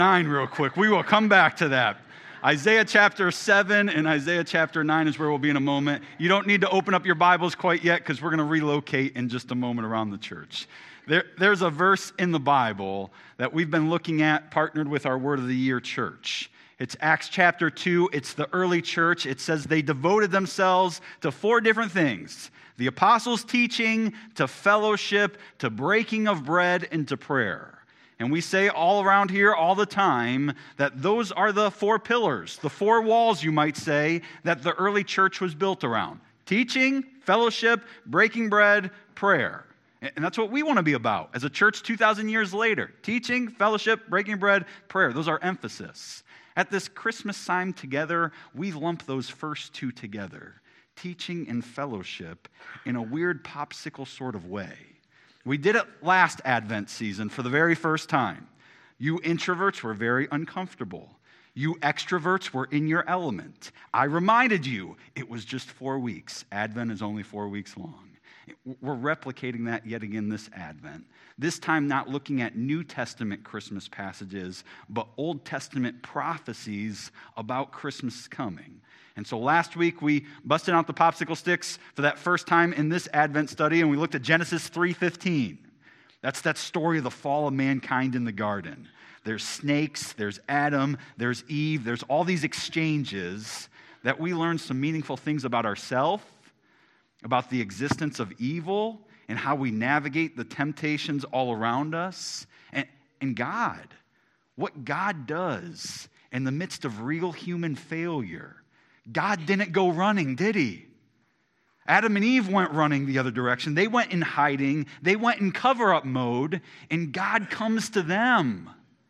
9 real quick. We will come back to that. Isaiah chapter 7 and Isaiah chapter 9 is where we'll be in a moment. You don't need to open up your Bibles quite yet because we're going to relocate in just a moment around the church. There's a verse in the Bible that we've been looking at, partnered with our Word of the Year church. It's Acts chapter 2. It's the early church. It says they devoted themselves to 4 different things: the apostles' teaching, to fellowship, to breaking of bread, and to prayer. And we say all around here all the time that those are the 4 pillars, the 4 walls, you might say, that the early church was built around: teaching, fellowship, breaking bread, prayer. And that's what we want to be about as a church 2,000 years later. Teaching, fellowship, breaking bread, prayer. Those are emphasis. At this Christmas time together, we lump those first 2 together, teaching and fellowship, in a weird popsicle sort of way. We did it last Advent season for the very first time. You introverts were very uncomfortable. You extroverts were in your element. I reminded you it was just 4 weeks. Advent is only 4 weeks long. We're replicating that yet again this Advent. This time not looking at New Testament Christmas passages, but Old Testament prophecies about Christmas coming. And so last week we busted out the popsicle sticks for that first time in this Advent study, and we looked at Genesis 3:15. That's that story of the fall of mankind in the garden. There's snakes, there's Adam, there's Eve, there's all these exchanges that we learn some meaningful things about ourselves, about the existence of evil, and how we navigate the temptations all around us, and God, what God does in the midst of real human failure. God didn't go running, did he? Adam and Eve went running the other direction. They went in hiding. They went in cover-up mode, and God comes to them.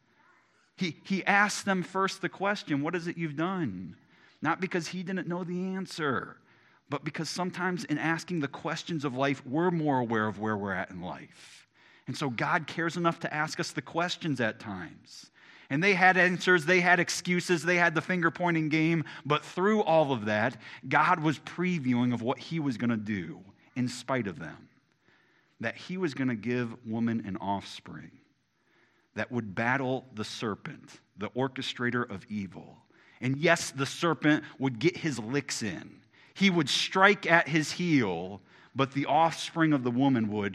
He asks them first the question, what is it you've done? Not because he didn't know the answer, but because sometimes in asking the questions of life, we're more aware of where we're at in life. And so God cares enough to ask us the questions at times. And they had answers, they had excuses, they had the finger-pointing game, but through all of that, God was previewing of what he was going to do in spite of them. That he was going to give woman an offspring that would battle the serpent, the orchestrator of evil. And yes, the serpent would get his licks in. He would strike at his heel, but the offspring of the woman would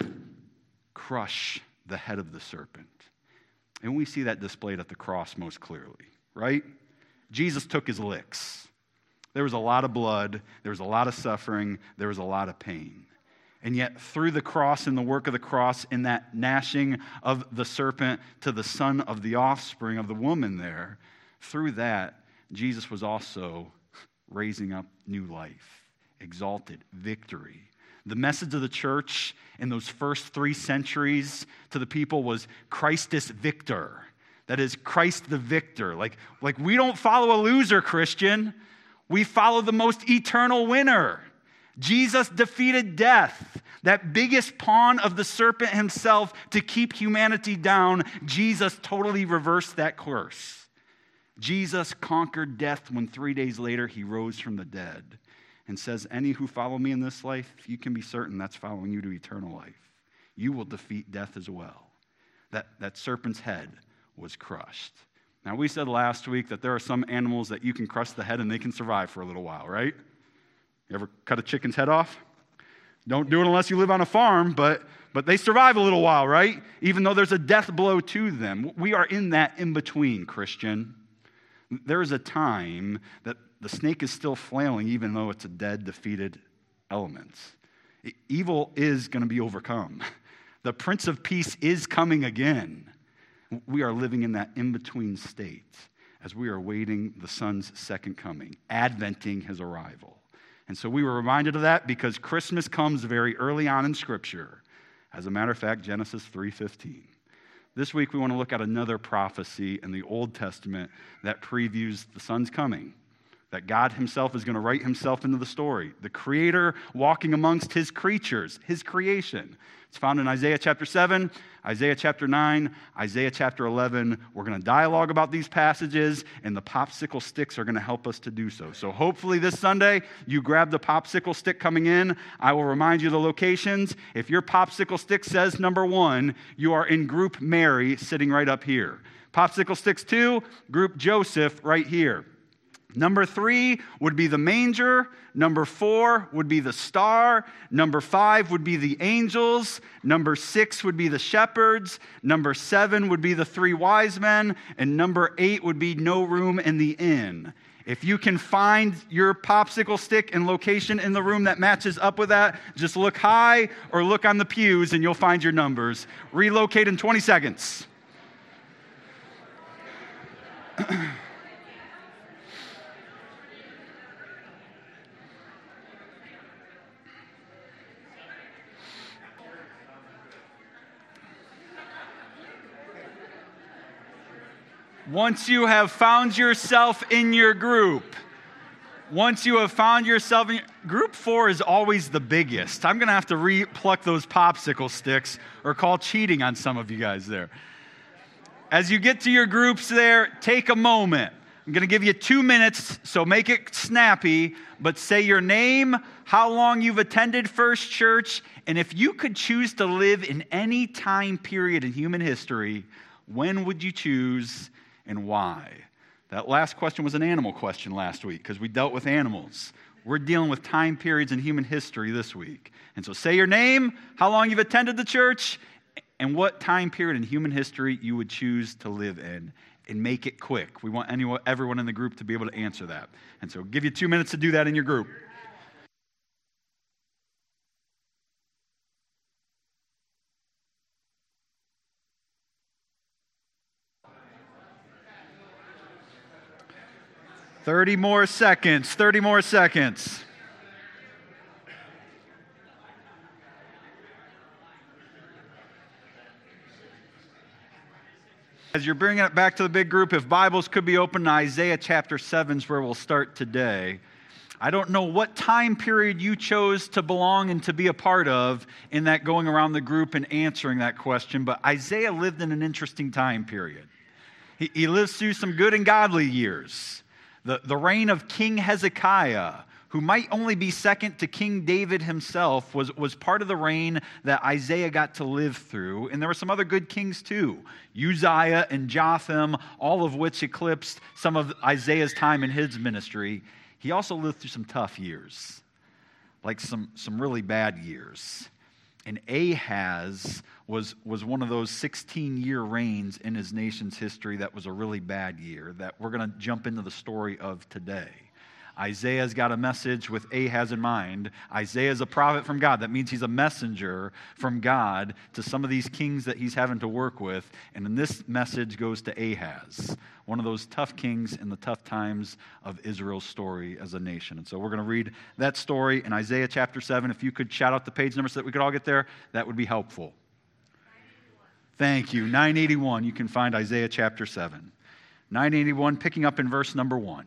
crush the head of the serpent. And we see that displayed at the cross most clearly, right? Jesus took his licks. There was a lot of blood, there was a lot of suffering, there was a lot of pain. And yet through the cross and the work of the cross, in that gnashing of the serpent to the son of the offspring of the woman there, through that, Jesus was also raising up new life, exalted, victory. The message of the church in those first 3 centuries to the people was Christus Victor. That is, Christ the victor. Like we don't follow a loser, Christian. We follow the most eternal winner. Jesus defeated death, that biggest pawn of the serpent himself to keep humanity down. Jesus totally reversed that course. Jesus conquered death when 3 days later he rose from the dead. And says, any who follow me in this life, you can be certain that's following you to eternal life. You will defeat death as well. That serpent's head was crushed. Now, we said last week that there are some animals that you can crush the head and they can survive for a little while, right? You ever cut a chicken's head off? Don't do it unless you live on a farm, but they survive a little while, right? Even though there's a death blow to them. We are in that in-between, Christian. There is a time that the snake is still flailing, even though it's a dead, defeated element. Evil is going to be overcome. The Prince of Peace is coming again. We are living in that in-between state as we are awaiting the Son's second coming, adventing his arrival. And so we were reminded of that because Christmas comes very early on in Scripture. As a matter of fact, Genesis 3:15. This week we want to look at another prophecy in the Old Testament that previews the Son's coming. That God himself is going to write himself into the story. The Creator walking amongst his creatures, his creation. It's found in Isaiah chapter 7, Isaiah chapter 9, Isaiah chapter 11. We're going to dialogue about these passages, and the popsicle sticks are going to help us to do so. So hopefully this Sunday, you grab the popsicle stick coming in. I will remind you the locations. If your popsicle stick says number 1, you are in group Mary sitting right up here. Popsicle sticks 2, group Joseph right here. Number 3 would be the manger. Number 4 would be the star. Number 5 would be the angels. Number 6 would be the shepherds. Number 7 would be the 3 wise men. And number 8 would be no room in the inn. If you can find your popsicle stick and location in the room that matches up with that, just look high or look on the pews and you'll find your numbers. Relocate in 20 seconds. Once you have found yourself in your group, group 4 is always the biggest. I'm going to have to re-pluck those popsicle sticks or call cheating on some of you guys there. As you get to your groups there, take a moment. I'm going to give you 2 minutes, so make it snappy, but say your name, how long you've attended First Church, and if you could choose to live in any time period in human history, when would you choose and why? That last question was an animal question last week because we dealt with animals. We're dealing with time periods in human history this week. And so say your name, how long you've attended the church, and what time period in human history you would choose to live in. And make it quick. We want everyone in the group to be able to answer that. And so give you 2 minutes to do that in your group. Thirty more seconds. As you're bringing it back to the big group, if Bibles could be open to Isaiah chapter 7 is where we'll start today. I don't know what time period you chose to belong and to be a part of in that going around the group and answering that question, but Isaiah lived in an interesting time period. He lived through some good and godly years. The reign of King Hezekiah, who might only be second to King David himself, was part of the reign that Isaiah got to live through. And there were some other good kings too. Uzziah and Jotham, all of which eclipsed some of Isaiah's time in his ministry. He also lived through some tough years, like some really bad years. And Ahaz was one of those 16-year reigns in his nation's history that was a really bad year that we're going to jump into the story of today. Isaiah's got a message with Ahaz in mind. Isaiah's a prophet from God. That means he's a messenger from God to some of these kings that he's having to work with. And then this message goes to Ahaz, one of those tough kings in the tough times of Israel's story as a nation. And so we're going to read that story in Isaiah chapter 7. If you could shout out the page number so that we could all get there, that would be helpful. 981. Thank you. 981. You can find Isaiah chapter 7. 981, picking up in verse number 1.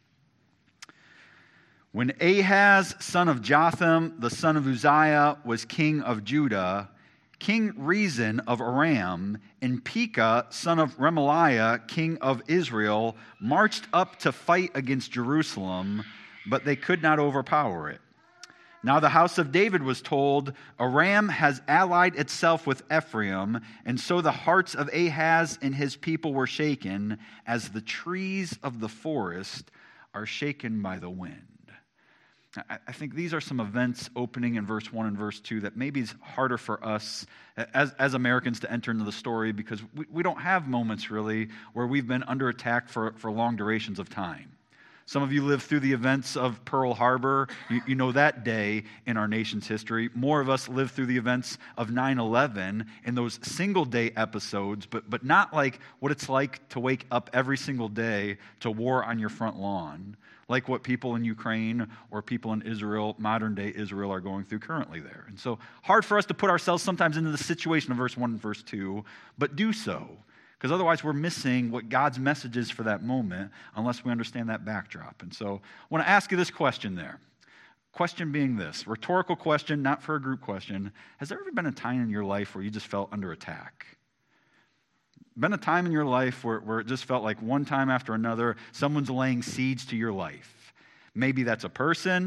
When Ahaz, son of Jotham, the son of Uzziah, was king of Judah, King Rezin of Aram and Pekah, son of Remaliah, king of Israel, marched up to fight against Jerusalem, but they could not overpower it. Now the house of David was told, Aram has allied itself with Ephraim, and so the hearts of Ahaz and his people were shaken, as the trees of the forest are shaken by the wind. I think these are some events opening in verse 1 and verse 2 that maybe is harder for us as Americans to enter into the story because we don't have moments really where we've been under attack for long durations of time. Some of you lived through the events of Pearl Harbor. You know that day in our nation's history. More of us lived through the events of 9/11 in those single-day episodes, but not like what it's like to wake up every single day to war on your front lawn, like what people in Ukraine or people in Israel, modern-day Israel, are going through currently there. And so hard for us to put ourselves sometimes into the situation of verse 1 and verse 2, but do so. Because otherwise we're missing what God's message is for that moment unless we understand that backdrop. And so I want to ask you this question there. Question being this, rhetorical question, not for a group question. Has there ever been a time in your life where you just felt under attack? Been a time in your life where it just felt like one time after another, someone's laying siege to your life? Maybe that's a person.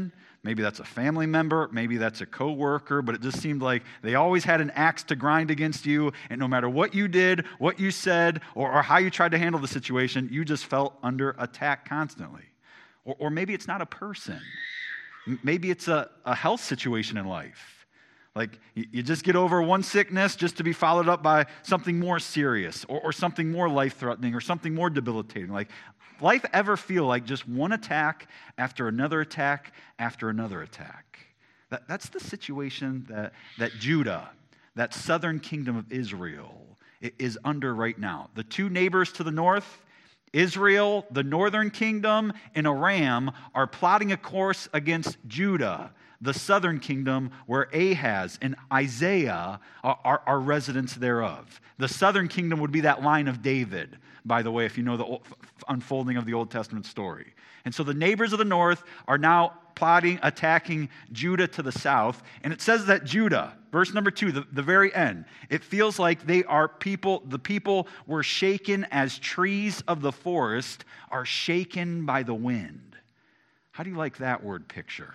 Maybe that's a family member, maybe that's a coworker, but it just seemed like they always had an axe to grind against you, and no matter what you did, what you said, or how you tried to handle the situation, you just felt under attack constantly. Or maybe it's not a person. Maybe it's a health situation in life. Like you just get over one sickness just to be followed up by something more serious or something more life-threatening or something more debilitating. Like, life ever feel like just one attack after another attack after another attack? That's the situation that Judah, that southern kingdom of Israel, is under right now. The two neighbors to the north, Israel, the northern kingdom, and Aram, are plotting a course against Judah, the southern kingdom, where Ahaz and Isaiah are residents thereof. The southern kingdom would be that line of David, by the way, if you know the unfolding of the Old Testament story. And so the neighbors of the north are now plotting, attacking Judah to the south. And it says that Judah, verse number 2, the very end, it feels like they are people, the people were shaken as trees of the forest are shaken by the wind. How do you like that word picture?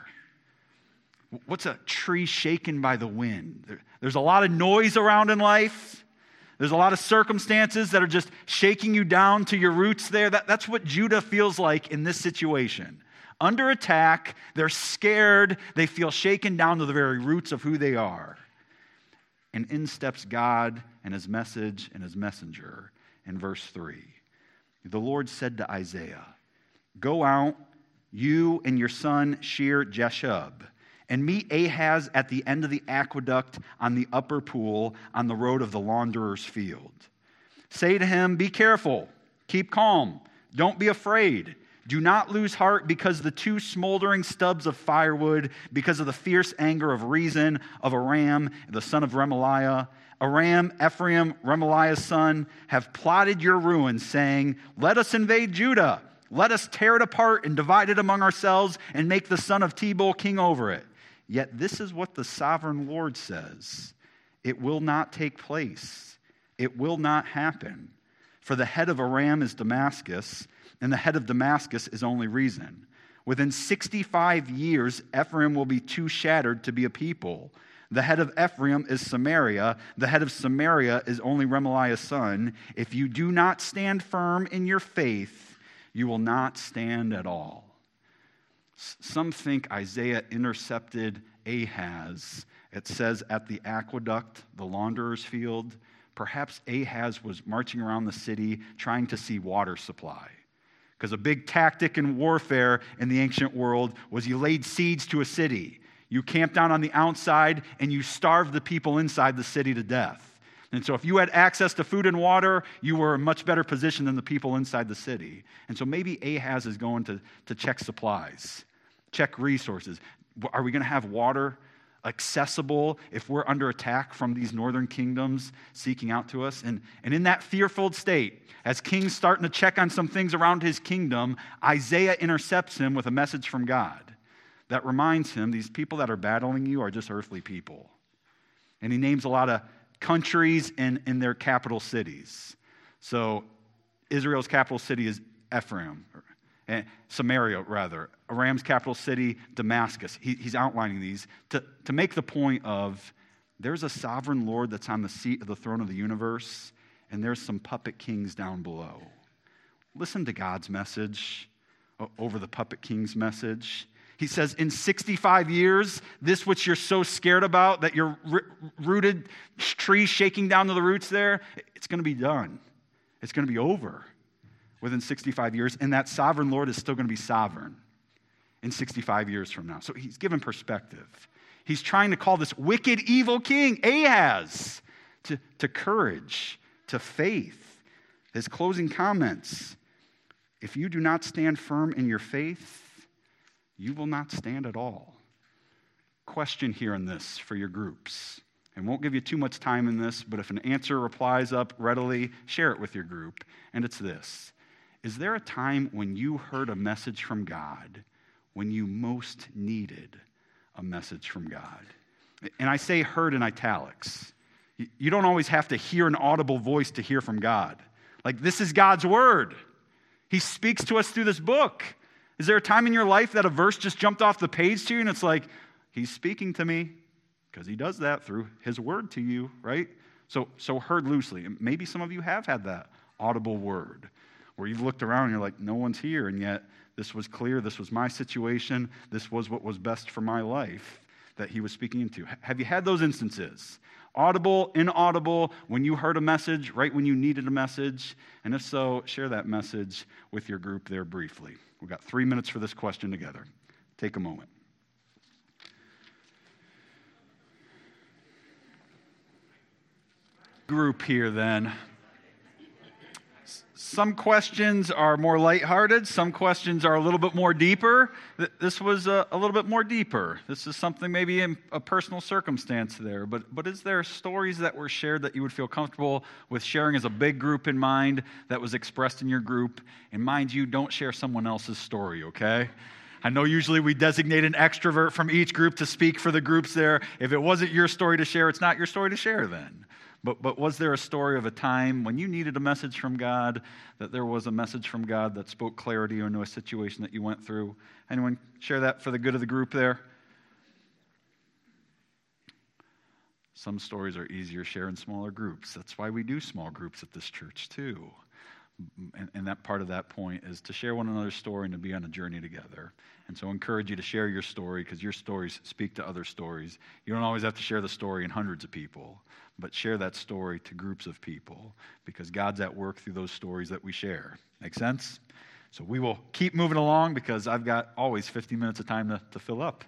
What's a tree shaken by the wind? There's a lot of noise around in life. There's a lot of circumstances that are just shaking you down to your roots there. That's what Judah feels like in this situation. Under attack, they're scared, they feel shaken down to the very roots of who they are. And in steps God and his message and his messenger in verse 3. The Lord said to Isaiah, "Go out, you and your son Shear-Jashub, and meet Ahaz at the end of the aqueduct on the upper pool on the road of the launderer's field. Say to him, be careful, keep calm, don't be afraid. Do not lose heart because the two smoldering stubs of firewood, because of the fierce anger of Rezin of Aram, the son of Remaliah. Aram, Ephraim, Remaliah's son, have plotted your ruin, saying, let us invade Judah. Let us tear it apart and divide it among ourselves and make the son of Tebal king over it. Yet this is what the sovereign Lord says. It will not take place. It will not happen. For the head of Aram is Damascus, and the head of Damascus is only Rezin. Within 65 years, Ephraim will be too shattered to be a people. The head of Ephraim is Samaria. The head of Samaria is only Remaliah's son. If you do not stand firm in your faith, you will not stand at all." Some think Isaiah intercepted Ahaz. It says at the aqueduct, the launderer's field. Perhaps Ahaz was marching around the city trying to see water supply. Because a big tactic in warfare in the ancient world was you laid siege to a city. You camped down on the outside and you starved the people inside the city to death. And so if you had access to food and water, you were in much better position than the people inside the city. And so maybe Ahaz is going to check supplies, check resources. Are we going to have water accessible if we're under attack from these northern kingdoms seeking out to us? And in that fear-filled state, as king's starting to check on some things around his kingdom, Isaiah intercepts him with a message from God that reminds him these people that are battling you are just earthly people. And he names a lot of countries in their capital cities. So Israel's capital city is Ephraim, Samaria rather. Aram's capital city, Damascus. He's outlining these to make the point of there's a sovereign Lord that's on the seat of the throne of the universe, and there's some puppet kings down below. Listen to God's message over the puppet king's message. He says, in 65 years, this which you're so scared about, that your rooted tree shaking down to the roots there, it's going to be done. It's going to be over within 65 years, and that sovereign Lord is still going to be sovereign in 65 years from now. So he's given perspective. He's trying to call this wicked, evil king, Ahaz, to courage, to faith. His closing comments, if you do not stand firm in your faith, you will not stand at all. Question here in this for your groups. And won't give you too much time in this, but if an answer replies up readily, share it with your group. And it's this. Is there a time when you heard a message from God when you most needed a message from God? And I say heard in italics. You don't always have to hear an audible voice to hear from God. Like, this is God's word. He speaks to us through this book. Is there a time in your life that a verse just jumped off the page to you and it's like, he's speaking to me? Because he does that through his word to you, right? So heard loosely. And maybe some of you have had that audible word where you've looked around and you're like, no one's here, and yet this was clear, this was my situation, this was what was best for my life that he was speaking into. Have you had those instances? Audible, inaudible, when you heard a message, right when you needed a message? And if so, share that message with your group there briefly. We've got 3 minutes for this question together. Take a moment. Group here then. Some questions are more lighthearted. Some questions are a little bit more deeper. This was a little bit more deeper. This is something maybe in a personal circumstance there. But is there stories that were shared that you would feel comfortable with sharing as a big group in mind that was expressed in your group? And mind you, don't share someone else's story, okay? I know usually we designate an extrovert from each group to speak for the groups there. If it wasn't your story to share, it's not your story to share then. But was there a story of a time when you needed a message from God, that there was a message from God that spoke clarity into a situation that you went through? Anyone share that for the good of the group there? Some stories are easier to share in smaller groups. That's why we do small groups at this church too. And that part of that point is to share one another's story and to be on a journey together. And so I encourage you to share your story because your stories speak to other stories. You don't always have to share the story in hundreds of people, but share that story to groups of people because God's at work through those stories that we share. Make sense? So we will keep moving along because I've got always 50 minutes of time to fill up.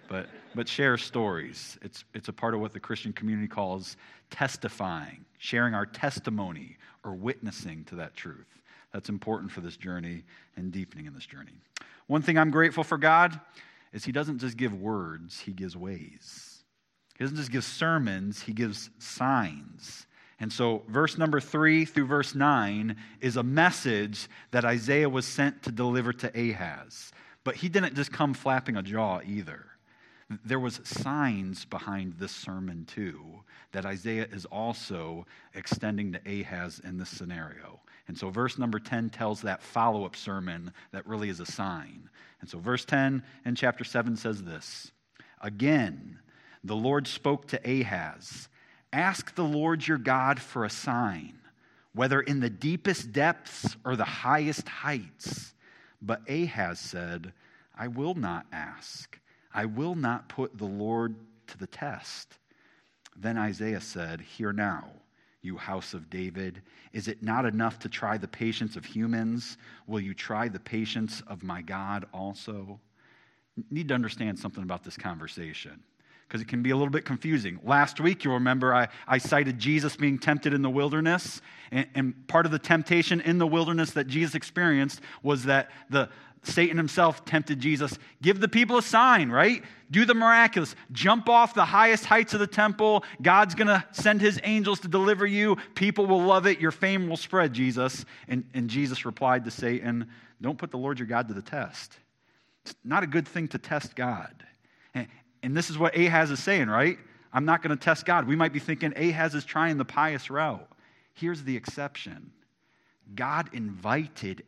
But share stories. It's a part of what the Christian community calls testifying, sharing our testimony or witnessing to that truth. That's important for this journey and deepening in this journey. One thing I'm grateful for God is he doesn't just give words, he gives ways. He doesn't just give sermons, he gives signs. And so verse number 3 through verse 9 is a message that Isaiah was sent to deliver to Ahaz. But he didn't just come flapping a jaw either. There was signs behind this sermon too that Isaiah is also extending to Ahaz in this scenario. And so verse number 10 tells that follow-up sermon that really is a sign. And so verse 10 in chapter 7 says this, "Again, the Lord spoke to Ahaz, ask the Lord your God for a sign, whether in the deepest depths or the highest heights. But Ahaz said, I will not ask. I will not put the Lord to the test." Then Isaiah said, "Hear now, you house of David. Is it not enough to try the patience of humans? Will you try the patience of my God also?" You need to understand something about this conversation because it can be a little bit confusing. Last week, you'll remember I cited Jesus being tempted in the wilderness, and part of the temptation in the wilderness that Jesus experienced was that Satan himself tempted Jesus. Give the people a sign, right? Do the miraculous. Jump off the highest heights of the temple. God's going to send his angels to deliver you. People will love it. Your fame will spread, Jesus. And Jesus replied to Satan, don't put the Lord your God to the test. It's not a good thing to test God. And this is what Ahaz is saying, right? I'm not going to test God. We might be thinking Ahaz is trying the pious route. Here's the exception. God invited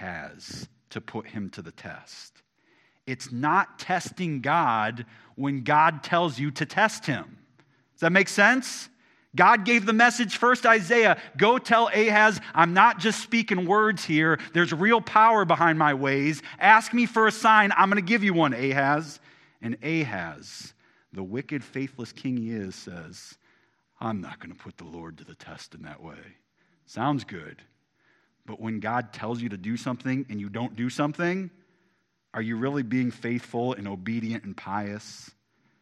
Ahaz to put him to the test. It's not testing God when God tells you to test him. Does that make sense? God gave the message first, Isaiah, go tell Ahaz, I'm not just speaking words here. There's real power behind my ways. Ask me for a sign. I'm going to give you one, Ahaz. And Ahaz, the wicked, faithless king he is, says, I'm not going to put the Lord to the test in that way. Sounds good. But when God tells you to do something and you don't do something, are you really being faithful and obedient and pious?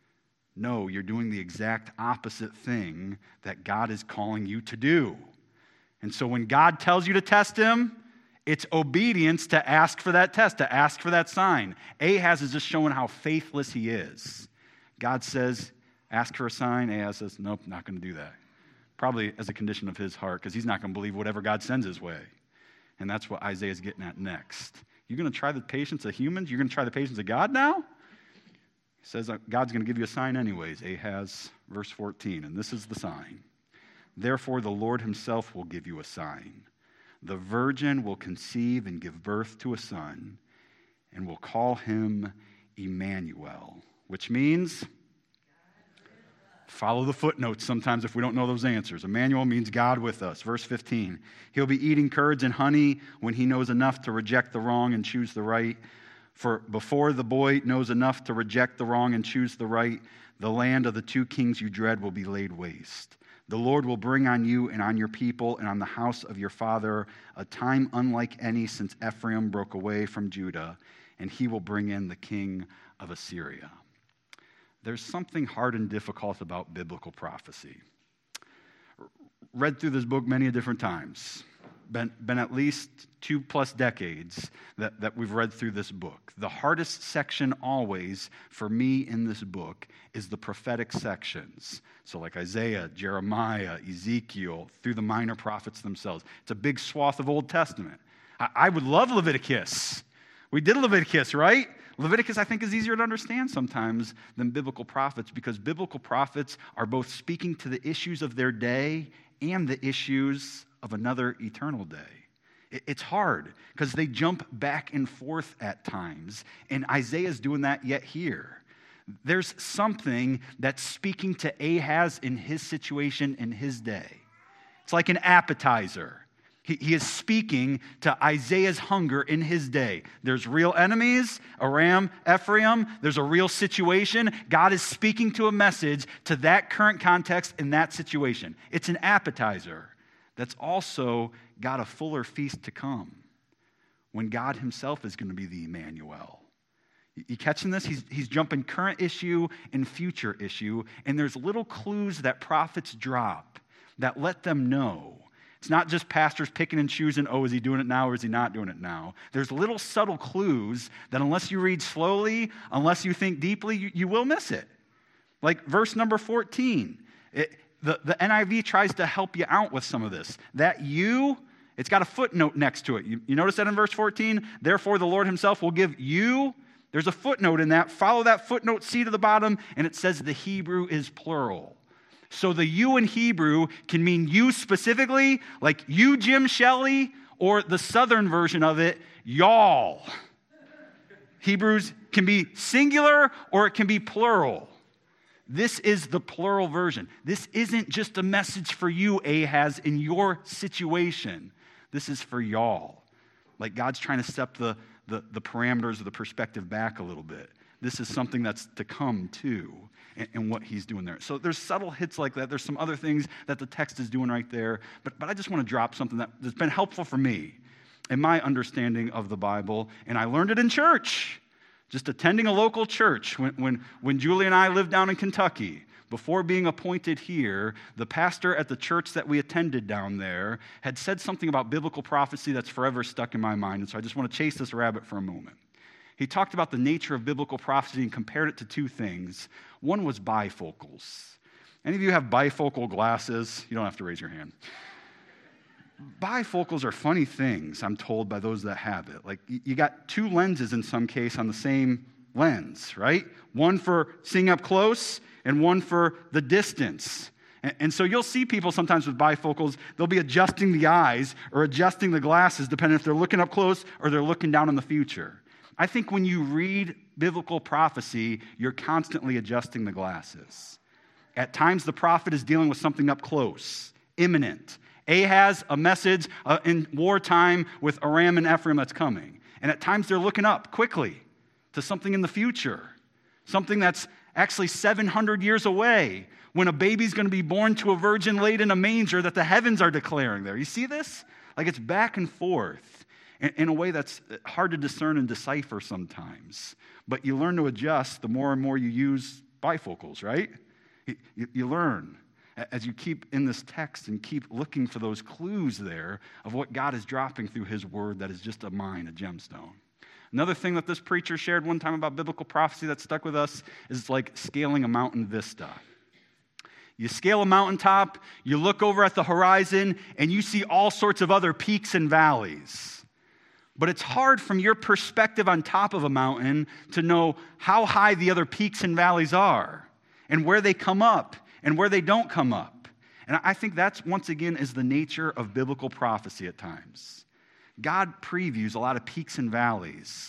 No, you're doing the exact opposite thing that God is calling you to do. And so when God tells you to test him, it's obedience to ask for that test, to ask for that sign. Ahaz is just showing how faithless he is. God says, ask for a sign. Ahaz says, nope, not going to do that. Probably as a condition of his heart, because he's not going to believe whatever God sends his way. And that's what Isaiah's getting at next. You're going to try the patience of humans? You're going to try the patience of God now? He says God's going to give you a sign anyways. Ahaz, verse 14, and this is the sign. Therefore the Lord himself will give you a sign. The virgin will conceive and give birth to a son, and will call him Emmanuel, which means, follow the footnotes sometimes if we don't know those answers. Emmanuel means God with us. Verse 15, he'll be eating curds and honey when he knows enough to reject the wrong and choose the right. For before the boy knows enough to reject the wrong and choose the right, the land of the two kings you dread will be laid waste. The Lord will bring on you and on your people and on the house of your father a time unlike any since Ephraim broke away from Judah, and he will bring in the king of Assyria. There's something hard and difficult about biblical prophecy. Read through this book many different times. Been at least 2+ decades that we've read through this book. The hardest section always for me in this book is the prophetic sections. So like Isaiah, Jeremiah, Ezekiel, through the minor prophets themselves. It's a big swath of Old Testament. I would love Leviticus. We did Leviticus, right? Leviticus, I think, is easier to understand sometimes than biblical prophets because biblical prophets are both speaking to the issues of their day and the issues of another eternal day. It's hard because they jump back and forth at times, and Isaiah's doing that yet here. There's something that's speaking to Ahaz in his situation in his day. It's like an appetizer. He is speaking to Isaiah's hunger in his day. There's real enemies, Aram, Ephraim. There's a real situation. God is speaking to a message to that current context in that situation. It's an appetizer that's also got a fuller feast to come when God himself is going to be the Emmanuel. You catching this? He's jumping current issue and future issue, and there's little clues that prophets drop that let them know. It's not just pastors picking and choosing, oh, is he doing it now or is he not doing it now? There's little subtle clues that unless you read slowly, unless you think deeply, you will miss it. Like verse number 14. The NIV tries to help you out with some of this. That you, it's got a footnote next to it. You notice that in verse 14? Therefore, the Lord himself will give you. There's a footnote in that. Follow that footnote, see to the bottom, and it says the Hebrew is plural. So the you in Hebrew can mean you specifically, like you, Jim Shelley, or the southern version of it, y'all. Hebrews can be singular or it can be plural. This is the plural version. This isn't just a message for you, Ahaz, in your situation. This is for y'all. Like God's trying to step the parameters of the perspective back a little bit. This is something that's to come too, and what he's doing there. So there's subtle hits like that. There's some other things that the text is doing right there. But I just want to drop something that's been helpful for me in my understanding of the Bible. And I learned it in church, just attending a local church. When Julie and I lived down in Kentucky, before being appointed here, the pastor at the church that we attended down there had said something about biblical prophecy that's forever stuck in my mind. And so I just want to chase this rabbit for a moment. He talked about the nature of biblical prophecy and compared it to two things. One was bifocals. Any of you have bifocal glasses? You don't have to raise your hand. Bifocals are funny things, I'm told, by those that have it. Like, you got two lenses in some case on the same lens, right? One for seeing up close and one for the distance. And so you'll see people sometimes with bifocals, they'll be adjusting the eyes or adjusting the glasses depending if they're looking up close or they're looking down in the future. I think when you read biblical prophecy, you're constantly adjusting the glasses. At times, the prophet is dealing with something up close, imminent. Ahaz, a message in wartime with Aram and Ephraim that's coming. And at times, they're looking up quickly to something in the future, something that's actually 700 years away, when a baby's going to be born to a virgin laid in a manger that the heavens are declaring there. You see this? Like, it's back and forth in a way that's hard to discern and decipher sometimes. But you learn to adjust the more and more you use bifocals, right? You learn as you keep in this text and keep looking for those clues there of what God is dropping through his word that is just a mine, a gemstone. Another thing that this preacher shared one time about biblical prophecy that stuck with us is like scaling a mountain vista. You scale a mountaintop, you look over at the horizon, and you see all sorts of other peaks and valleys. But it's hard from your perspective on top of a mountain to know how high the other peaks and valleys are and where they come up and where they don't come up. And I think that's, once again, is the nature of biblical prophecy at times. God previews a lot of peaks and valleys,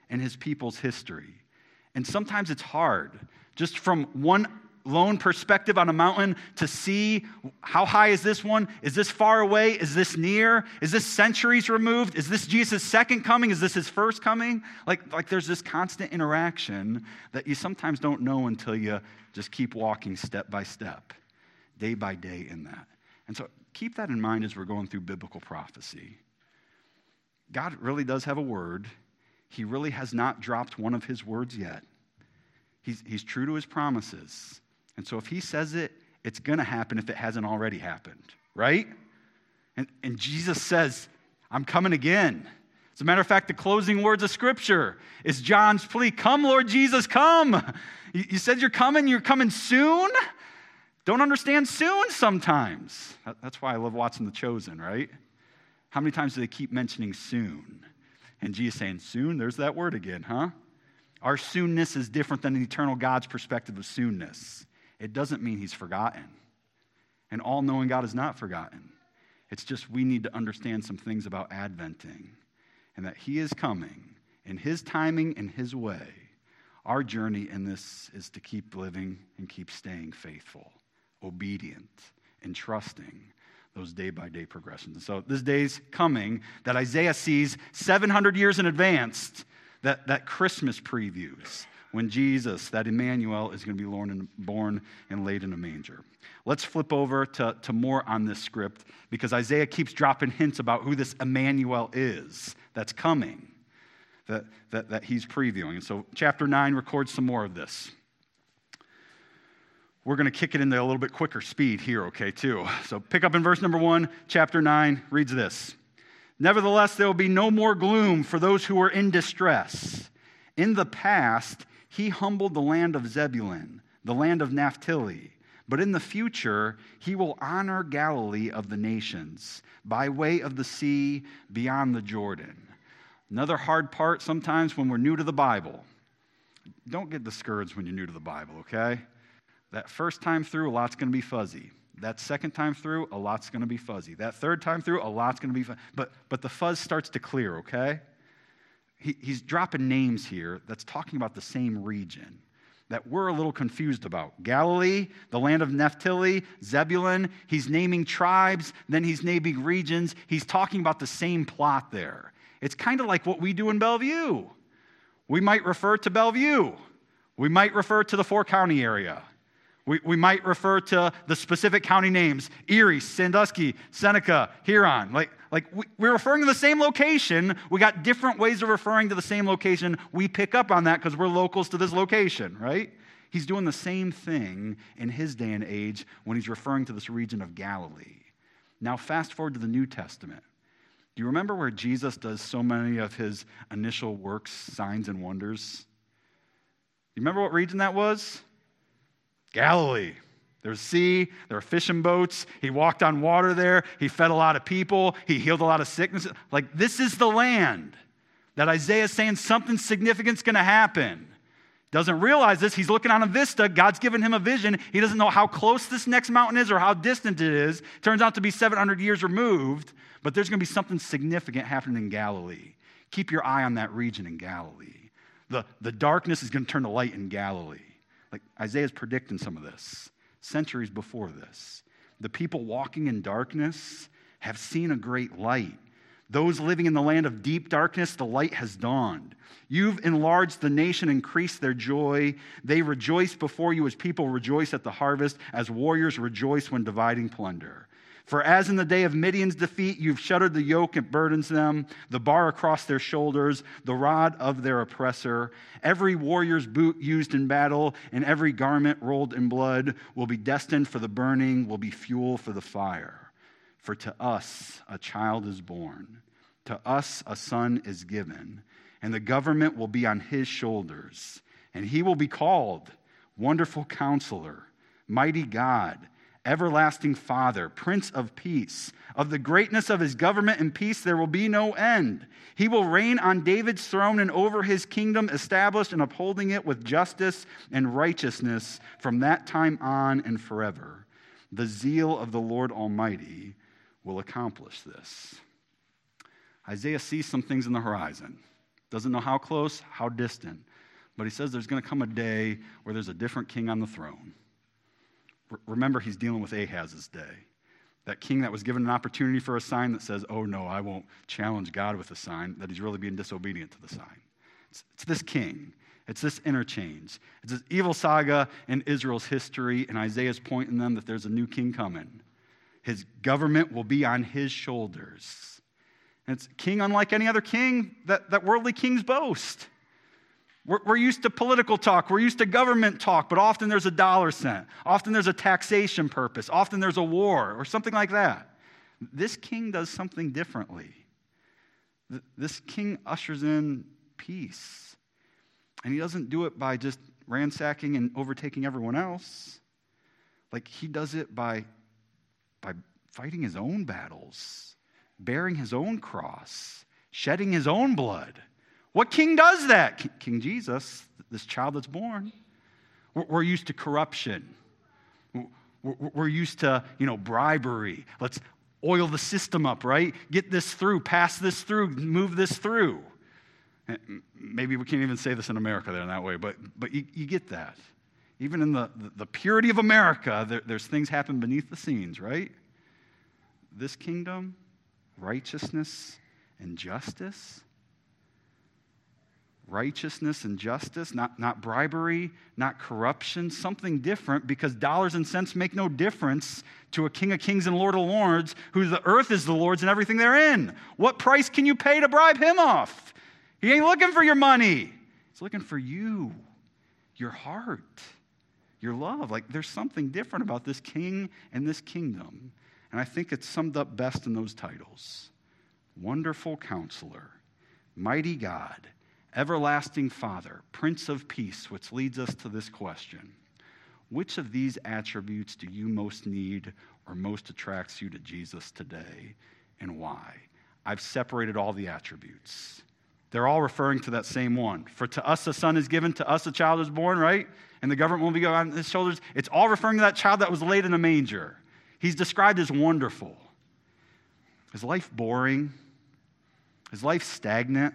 in his people's history. And sometimes it's hard, just from one lone perspective on a mountain, to see how high is this one? Is this far away? Is this near? Is this centuries removed? Is this Jesus' second coming? Is this his first coming? Like there's this constant interaction that you sometimes don't know until you just keep walking step by step, day by day in that. And so keep that in mind as we're going through biblical prophecy. God really does have a word. He really has not dropped one of his words yet. He's true to his promises. And so if he says it, it's going to happen if it hasn't already happened, right? And Jesus says, I'm coming again. As a matter of fact, the closing words of Scripture is John's plea, come, Lord Jesus, come. You said you're coming soon? Don't understand soon sometimes. That's why I love watching The Chosen, right? How many times do they keep mentioning soon? And Jesus saying, soon? There's that word again, huh? Our soonness is different than the eternal God's perspective of soonness. It doesn't mean he's forgotten. And all-knowing God is not forgotten. It's just we need to understand some things about Adventing and that he is coming in his timing and his way. Our journey in this is to keep living and keep staying faithful, obedient, and trusting those day-by-day progressions. And so this day's coming that Isaiah sees 700 years in advance, that Christmas previews when Jesus, that Emmanuel, is going to be born and laid in a manger. Let's flip over to more on this script because Isaiah keeps dropping hints about who this Emmanuel is that's coming, that he's previewing. And so chapter 9 records some more of this. We're going to kick it into a little bit quicker speed here, okay, too. So pick up in verse number 1, chapter 9, reads this. Nevertheless, there will be no more gloom for those who are in distress. In the past, he humbled the land of Zebulun, the land of Naphtali. But in the future, he will honor Galilee of the nations, by way of the sea beyond the Jordan. Another hard part sometimes when we're new to the Bible. Don't get discouraged when you're new to the Bible, okay? That first time through, a lot's going to be fuzzy. That second time through, a lot's going to be fuzzy. That third time through, a lot's going to be fuzzy. But the fuzz starts to clear, okay? He's dropping names here that's talking about the same region that we're a little confused about. Galilee, the land of Naphtali, Zebulun. He's naming tribes, then he's naming regions. He's talking about the same plot there. It's kind of like what we do in Bellevue. We might refer to Bellevue. We might refer to the four-county area. We might refer to the specific county names, Erie, Sandusky, Seneca, Huron. We're referring to the same location. We got different ways of referring to the same location. We pick up on that because we're locals to this location, right? He's doing the same thing in his day and age when he's referring to this region of Galilee. Now fast forward to the New Testament. Do you remember where Jesus does so many of his initial works, signs, and wonders? You remember what region that was? Galilee. There was sea, there were fishing boats, he walked on water there, he fed a lot of people, he healed a lot of sickness. This is the land that Isaiah is saying something significant's going to happen. Doesn't realize this, he's looking on a vista, God's given him a vision, he doesn't know how close this next mountain is or how distant it is. Turns out to be 700 years removed, but there's going to be something significant happening in Galilee. Keep your eye on that region in Galilee. The darkness is going to turn to light in Galilee. Isaiah's predicting some of this, centuries before this. The people walking in darkness have seen a great light. Those living in the land of deep darkness, the light has dawned. You've enlarged the nation, increased their joy. They rejoice before you as people rejoice at the harvest, as warriors rejoice when dividing plunder. For as in the day of Midian's defeat, you've shuddered the yoke that burdens them, the bar across their shoulders, the rod of their oppressor. Every warrior's boot used in battle and every garment rolled in blood will be destined for the burning, will be fuel for the fire. For to us a child is born, to us a son is given, and the government will be on his shoulders. And he will be called Wonderful Counselor, Mighty God, Everlasting Father, Prince of Peace. Of the greatness of his government and peace there will be no end. He will reign on David's throne and over his kingdom, established and upholding it with justice and righteousness from that time on and forever. The zeal of the Lord Almighty will accomplish this. Isaiah sees some things in the horizon, Doesn't know how close, how distant. But he says there's going to come a day where there's a different king on the throne. Remember, he's dealing with Ahaz's day. That king that was given an opportunity for a sign that says, oh no, I won't challenge God with a sign, that he's really being disobedient to the sign. It's this king. It's this interchange. It's this evil saga in Israel's history, and Isaiah's pointing them that there's a new king coming. His government will be on his shoulders. And it's a king unlike any other king that worldly kings boast. We're used to political talk. We're used to government talk, but often there's a dollar sent. Often there's a taxation purpose. Often there's a war or something like that. This king does something differently. This king ushers in peace. And he doesn't do it by just ransacking and overtaking everyone else. Like, he does it by fighting his own battles, bearing his own cross, shedding his own blood. What king does that? King Jesus, this child that's born. We're used to corruption. We're used to, bribery. Let's oil the system up, right? Get this through, pass this through, move this through. Maybe we can't even say this in America there in that way, but you get that. Even in the purity of America, there's things happen beneath the scenes, right? This kingdom, righteousness and justice. Righteousness and justice, not bribery, not corruption, something different, because dollars and cents make no difference to a King of Kings and Lord of Lords, who the earth is the Lord's and everything therein. What price can you pay to bribe him off? He ain't looking for your money. He's looking for you, your heart, your love. Like, there's something different about this king and this kingdom. And I think it's summed up best in those titles. Wonderful Counselor, Mighty God, Everlasting Father, Prince of Peace, which leads us to this question. Which of these attributes do you most need or most attracts you to Jesus today, and why? I've separated all the attributes. They're all referring to that same one. For to us a son is given, to us a child is born, right? And the government will be on his shoulders. It's all referring to that child that was laid in a manger. He's described as wonderful. Is life boring? Is life stagnant?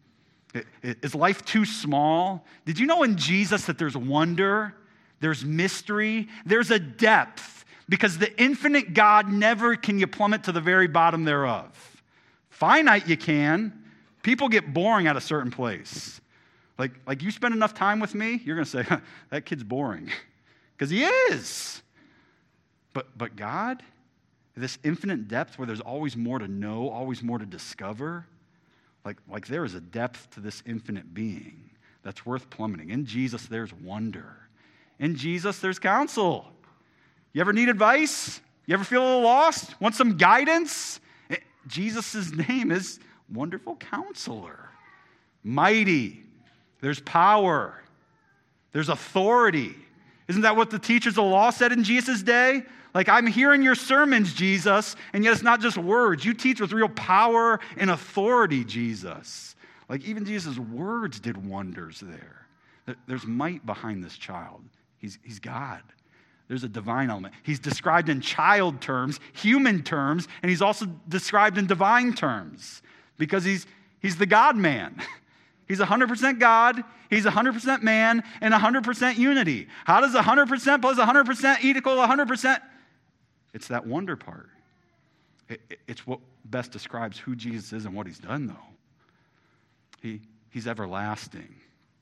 Is life too small? Did you know in Jesus that there's wonder, there's mystery, there's a depth? Because the infinite God, never can you plummet to the very bottom thereof. Finite you can. People get boring at a certain place. Like you spend enough time with me, you're going to say, that kid's boring. Because he is. But God, this infinite depth where there's always more to know, always more to discover, like there is a depth to this infinite being that's worth plummeting. In Jesus, there's wonder. In Jesus, there's counsel. You ever need advice? You ever feel a little lost? Want some guidance? Jesus' name is Wonderful Counselor. Mighty. There's power. There's authority. Isn't that what the teachers of the law said in Jesus' day? Like, I'm hearing your sermons, Jesus, and yet it's not just words. You teach with real power and authority, Jesus. Like, even Jesus' words did wonders there. There's might behind this child. He's God. There's a divine element. He's described in child terms, human terms, and he's also described in divine terms because he's the God-man. He's 100% God, he's 100% man, and 100% unity. How does 100% plus 100% equal 100%? It's that wonder part. It's what best describes who Jesus is and what he's done, though. He's everlasting.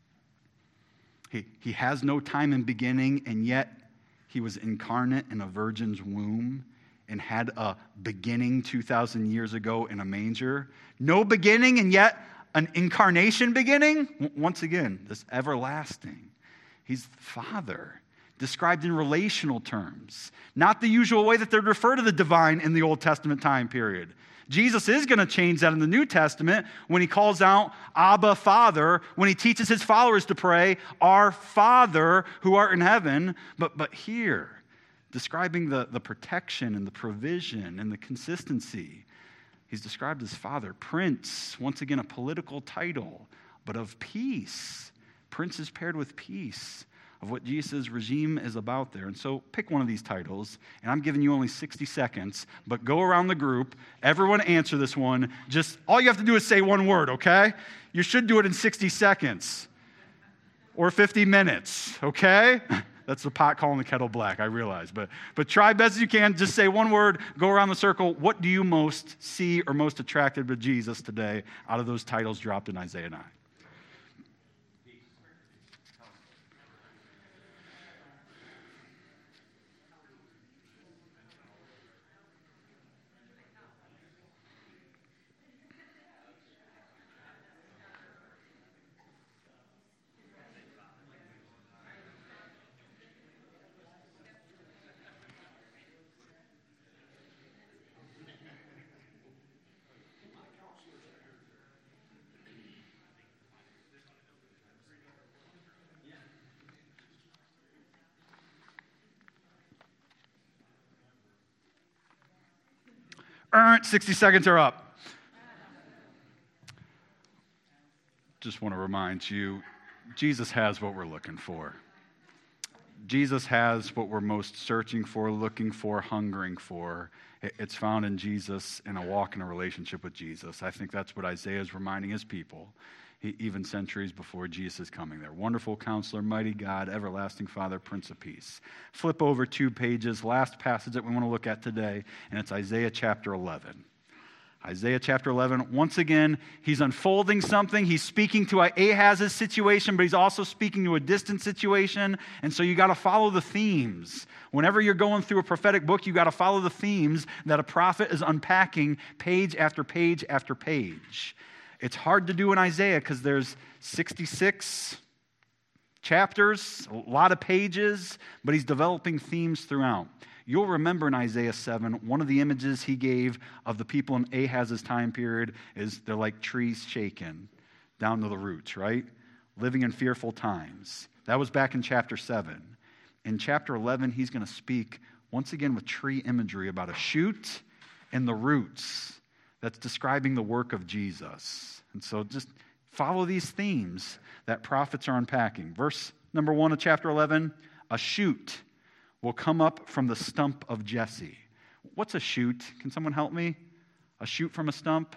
He has no time and beginning, and yet he was incarnate in a virgin's womb and had a beginning 2,000 years ago in a manger. No beginning, and yet an incarnation beginning. Once again, this everlasting. He's the Father, described in relational terms, not the usual way that they'd refer to the divine in the Old Testament time period. Jesus is going to change that in the New Testament when he calls out Abba, Father, when he teaches his followers to pray, Our Father who art in heaven. But here, describing the protection and the provision and the consistency, he's described as Father. Prince, once again a political title, but of peace. Prince is paired with peace, of what Jesus' regime is about there. And so pick one of these titles, and I'm giving you only 60 seconds, but go around the group, everyone answer this one. Just all you have to do is say one word, okay? you should do it in 60 seconds or 50 minutes, okay? That's the pot calling the kettle black, I realize. But try best as you can. Just say one word, go around the circle. What do you most see or most attracted to Jesus today out of those titles dropped in Isaiah 9? All right, 60 seconds are up. Just want to remind you, Jesus has what we're looking for. Jesus has what we're most searching for, looking for, hungering for. It's found in Jesus, in a walk in a relationship with Jesus. I think that's what Isaiah is reminding his people, even centuries before Jesus coming there. Wonderful Counselor, Mighty God, Everlasting Father, Prince of Peace. Flip over 2 pages, last passage that we want to look at today, and it's Isaiah chapter 11. Isaiah chapter 11, once again, he's unfolding something. He's speaking to Ahaz's situation, but he's also speaking to a distant situation. And so you got to follow the themes. Whenever you're going through a prophetic book, you got to follow the themes that a prophet is unpacking page after page after page. It's hard to do in Isaiah because there's 66 chapters, a lot of pages, but he's developing themes throughout. You'll remember in Isaiah 7, one of the images he gave of the people in Ahaz's time period is they're like trees shaken down to the roots, right? Living in fearful times. That was back in chapter 7. In chapter 11, he's going to speak once again with tree imagery about a shoot and the roots. That's describing the work of Jesus. And so just follow these themes that prophets are unpacking. Verse number 1 of chapter 11, a shoot will come up from the stump of Jesse. What's a shoot? Can someone help me? A shoot from a stump?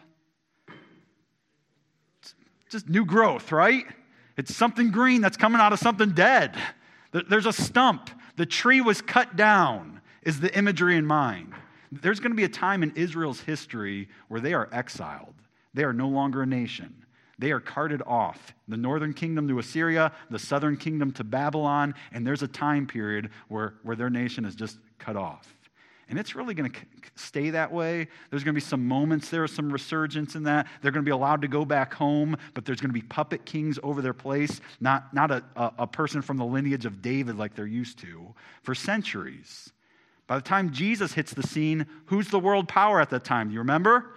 It's just new growth, right? It's something green that's coming out of something dead. There's a stump. The tree was cut down, is the imagery in mind. There's going to be a time in Israel's history where they are exiled. They are no longer a nation. They are carted off. The northern kingdom to Assyria, the southern kingdom to Babylon, and there's a time period where their nation is just cut off. And it's really going to stay that way. There's going to be some moments there, some resurgence in that. They're going to be allowed to go back home, but there's going to be puppet kings over their place, not a person from the lineage of David like they're used to, for centuries. By the time Jesus hits the scene, who's the world power at that time? Do you remember?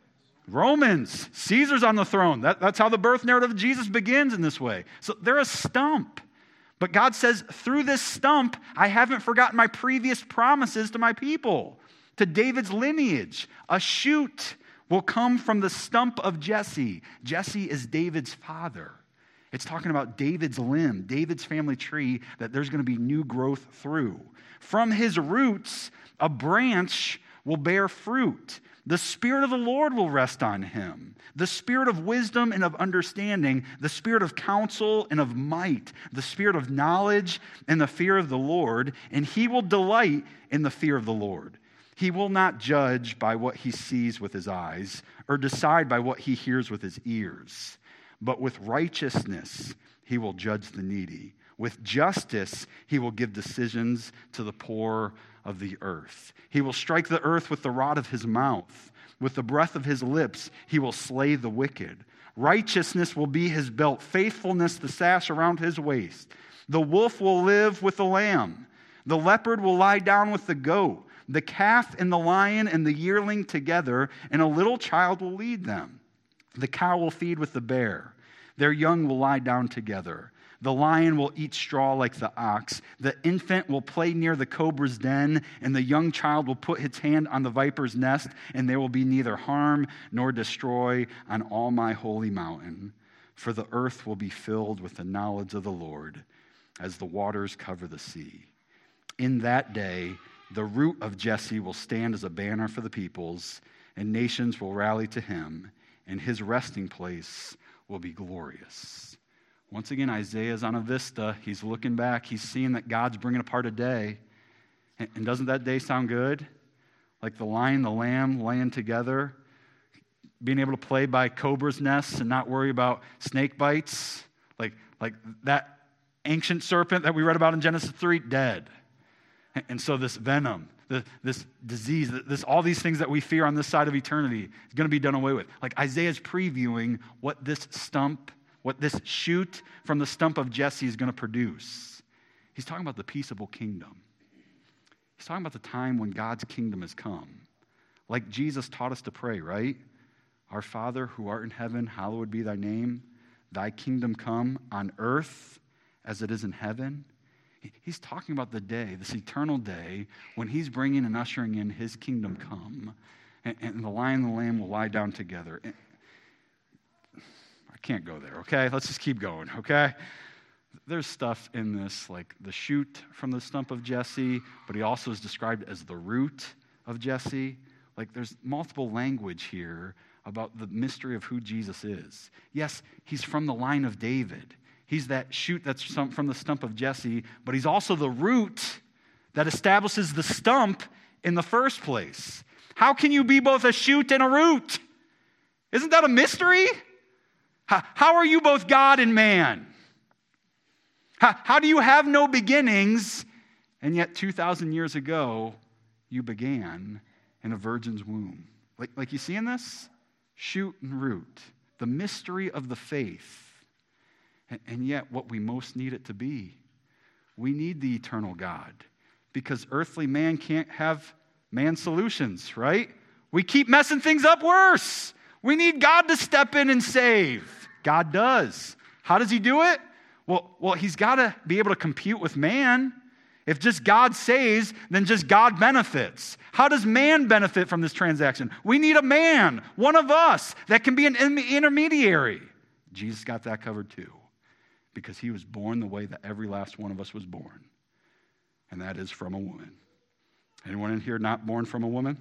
Romans. Caesar's on the throne. That's how the birth narrative of Jesus begins in this way. So they're a stump. But God says, through this stump, I haven't forgotten my previous promises to my people, to David's lineage. A shoot will come from the stump of Jesse. Jesse is David's father. It's talking about David's limb, David's family tree, that there's going to be new growth through. From his roots, a branch will bear fruit. The Spirit of the Lord will rest on him. The Spirit of wisdom and of understanding, the Spirit of counsel and of might, the Spirit of knowledge and the fear of the Lord, and he will delight in the fear of the Lord. He will not judge by what he sees with his eyes or decide by what he hears with his ears, but with righteousness he will judge the needy. With justice he will give decisions to the poor of the earth. He will strike the earth with the rod of his mouth. With the breath of his lips, he will slay the wicked. Righteousness will be his belt, faithfulness the sash around his waist. The wolf will live with the lamb. The leopard will lie down with the goat. The calf and the lion and the yearling together, and a little child will lead them. The cow will feed with the bear. Their young will lie down together. The lion will eat straw like the ox. The infant will play near the cobra's den, and the young child will put his hand on the viper's nest, and there will be neither harm nor destroy on all my holy mountain. For the earth will be filled with the knowledge of the Lord, as the waters cover the sea. In that day, the root of Jesse will stand as a banner for the peoples, and nations will rally to him, and his resting place will be glorious. Once again, Isaiah's on a vista. He's looking back. He's seeing that God's bringing apart a day. And doesn't that day sound good? Like the lion, the lamb laying together, being able to play by cobra's nests and not worry about snake bites. Like that ancient serpent that we read about in Genesis 3, dead. And so this venom, this disease, all these things that we fear on this side of eternity is going to be done away with. Like Isaiah's previewing what this shoot from the stump of Jesse is going to produce. He's talking about the peaceable kingdom. He's talking about the time when God's kingdom has come. Like Jesus taught us to pray, right? Our Father who art in heaven, hallowed be thy name. Thy kingdom come on earth as it is in heaven. He's talking about the day, this eternal day, when he's bringing and ushering in his kingdom come. And the lion and the lamb will lie down together. I can't go there, okay? Let's just keep going, okay? There's stuff in this, like the shoot from the stump of Jesse, but he also is described as the root of Jesse. Like there's multiple language here about the mystery of who Jesus is. Yes, he's from the line of David. He's that shoot that's from the stump of Jesse, but he's also the root that establishes the stump in the first place. How can you be both a shoot and a root? Isn't that a mystery? How are you both God and man? How do you have no beginnings, and yet 2,000 years ago, you began in a virgin's womb? Like you seeing this? Shoot and root. The mystery of the faith. And yet what we most need it to be. We need the eternal God. Because earthly man can't have man solutions, right? We keep messing things up worse. We need God to step in and save. God does. How does he do it? Well, he's got to be able to compute with man. If just God saves, then just God benefits. How does man benefit from this transaction? We need a man, one of us, that can be an intermediary. Jesus got that covered too, because he was born the way that every last one of us was born, and that is from a woman. Anyone in here not born from a woman?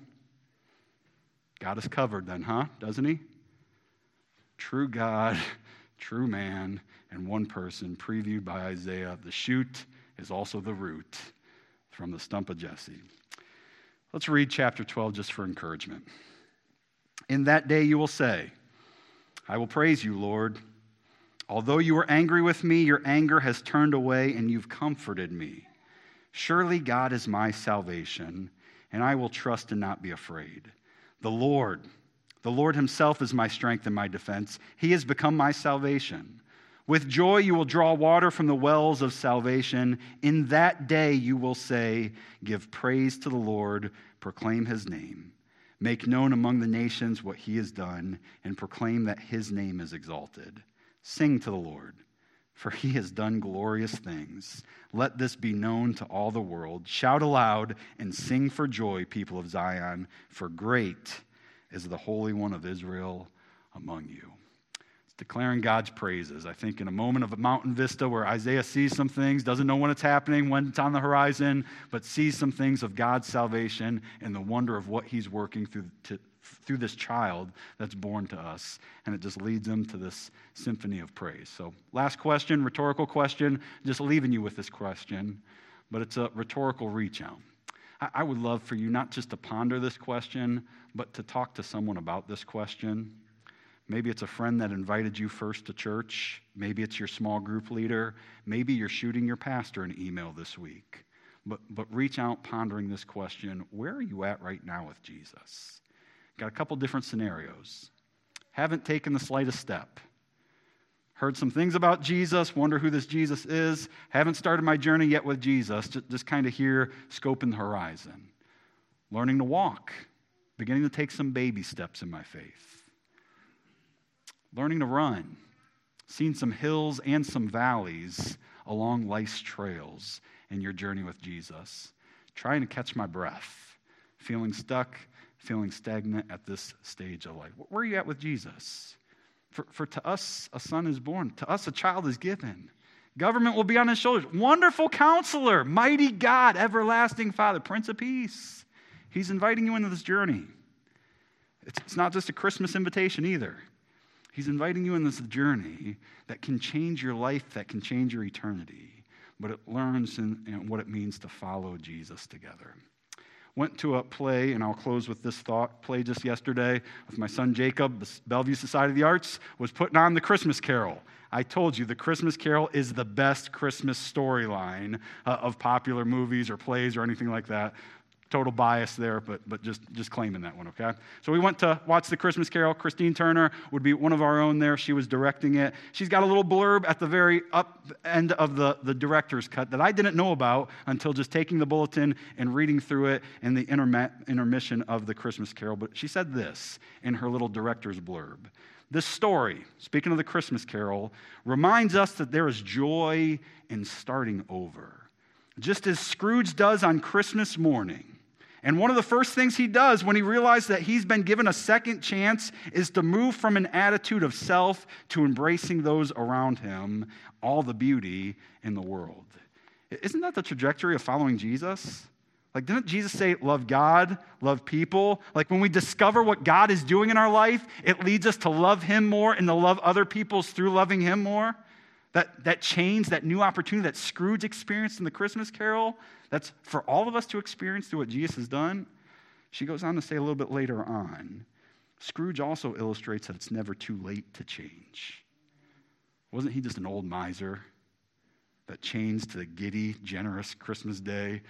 God is covered then, huh? Doesn't he? True God, true man, and one person previewed by Isaiah. The shoot is also the root from the stump of Jesse. Let's read chapter 12 just for encouragement. In that day you will say, I will praise you, Lord. Although you were angry with me, your anger has turned away and you've comforted me. Surely God is my salvation, and I will trust and not be afraid. The Lord himself is my strength and my defense. He has become my salvation. With joy you will draw water from the wells of salvation. In that day you will say, give praise to the Lord, proclaim his name. Make known among the nations what he has done, and proclaim that his name is exalted. Sing to the Lord, for he has done glorious things. Let this be known to all the world. Shout aloud and sing for joy, people of Zion, for great is the Holy One of Israel among you. It's declaring God's praises. I think in a moment of a mountain vista where Isaiah sees some things, doesn't know when it's happening, when it's on the horizon, but sees some things of God's salvation and the wonder of what he's working through this child that's born to us. And it just leads him to this symphony of praise. So last question, rhetorical question, just leaving you with this question, but it's a rhetorical reach out. I would love for you not just to ponder this question, but to talk to someone about this question. Maybe it's a friend that invited you first to church. Maybe it's your small group leader. Maybe you're shooting your pastor an email this week. But reach out pondering this question. Where are you at right now with Jesus? Got a couple different scenarios. Haven't taken the slightest step. Heard some things about Jesus, wonder who this Jesus is. Haven't started my journey yet with Jesus, just kind of here, scoping the horizon. Learning to walk, beginning to take some baby steps in my faith. Learning to run, seeing some hills and some valleys along life's trails in your journey with Jesus. Trying to catch my breath, feeling stuck, feeling stagnant at this stage of life. Where are you at with Jesus? For to us, a son is born. To us, a child is given. Government will be on his shoulders. Wonderful counselor, mighty God, everlasting Father, Prince of Peace. He's inviting you into this journey. It's not just a Christmas invitation either. He's inviting you in this journey that can change your life, that can change your eternity, but it learns in what it means to follow Jesus together. Went to a play, and I'll close with this thought, play just yesterday with my son Jacob. The Bellevue Society of the Arts was putting on the Christmas Carol. I told you, the Christmas Carol is the best Christmas storyline of popular movies or plays or anything like that. Total bias there, but just claiming that one, okay? So we went to watch the Christmas Carol. Christine Turner would be one of our own there. She was directing it. She's got a little blurb at the very up end of the director's cut that I didn't know about until just taking the bulletin and reading through it in the intermission of the Christmas Carol. But she said this in her little director's blurb. This story, speaking of the Christmas Carol, reminds us that there is joy in starting over. Just as Scrooge does on Christmas morning. And one of the first things he does when he realizes that he's been given a second chance is to move from an attitude of self to embracing those around him, all the beauty in the world. Isn't that the trajectory of following Jesus? Like, didn't Jesus say, love God, love people? Like, when we discover what God is doing in our life, it leads us to love him more and to love other people through loving him more. That change, that new opportunity that Scrooge experienced in the Christmas Carol, that's for all of us to experience through what Jesus has done. She goes on to say a little bit later on, Scrooge also illustrates that it's never too late to change. Wasn't he just an old miser that changed to the giddy, generous Christmas day?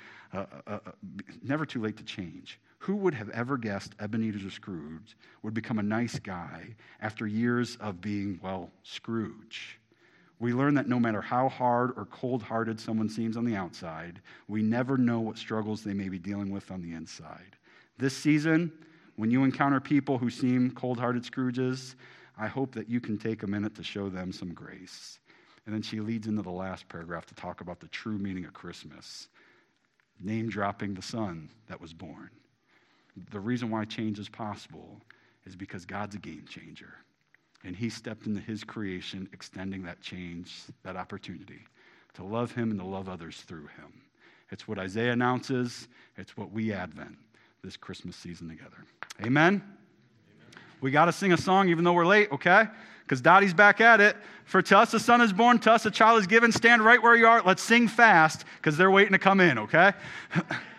Never too late to change. Who would have ever guessed Ebenezer Scrooge would become a nice guy after years of being, well, Scrooge? We learn that no matter how hard or cold-hearted someone seems on the outside, we never know what struggles they may be dealing with on the inside. This season, when you encounter people who seem cold-hearted Scrooges, I hope that you can take a minute to show them some grace. And then she leads into the last paragraph to talk about the true meaning of Christmas, name-dropping the son that was born. The reason why change is possible is because God's a game changer. And he stepped into his creation, extending that change, that opportunity to love him and to love others through him. It's what Isaiah announces. It's what we Advent this Christmas season together. Amen? We got to sing a song even though we're late, okay? Because Dottie's back at it. For to us a son is born, to us a child is given. Stand right where you are. Let's sing fast because they're waiting to come in, okay?